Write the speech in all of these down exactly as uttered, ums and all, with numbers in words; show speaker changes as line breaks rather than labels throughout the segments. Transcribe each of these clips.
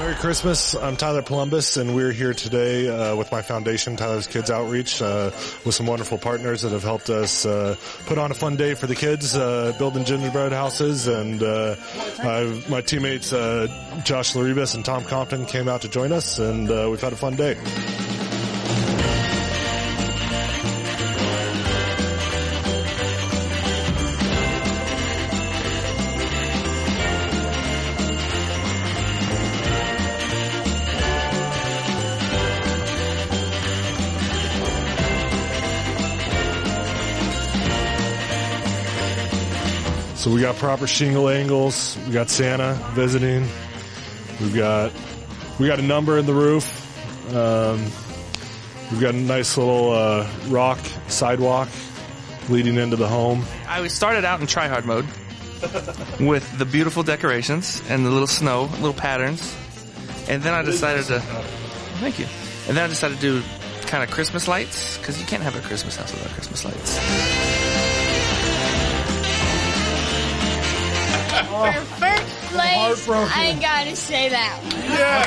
Merry Christmas. I'm Tyler Columbus, and we're here today uh, with my foundation, Tyler's Kids Outreach, uh, with some wonderful partners that have helped us uh, put on a fun day for the kids, uh, building gingerbread houses. And uh, I've, my teammates, uh, Josh Laribas and Tom Compton, came out to join us, and uh, we've had a fun day. So we got proper shingle angles. We got Santa visiting. We've got we got a number in the roof. Um, we've got a nice little uh, rock sidewalk leading into the home.
I started out in try-hard mode with the beautiful decorations and the little snow, little patterns, and then I decided to. Thank you. And then I decided to do kind of Christmas lights, because you can't have a Christmas house without Christmas lights.
For first place, I gotta say that one.
Yeah,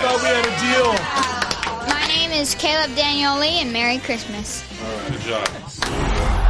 I thought we had a deal.
My name is Caleb Danioli, and Merry Christmas.
All right, good job.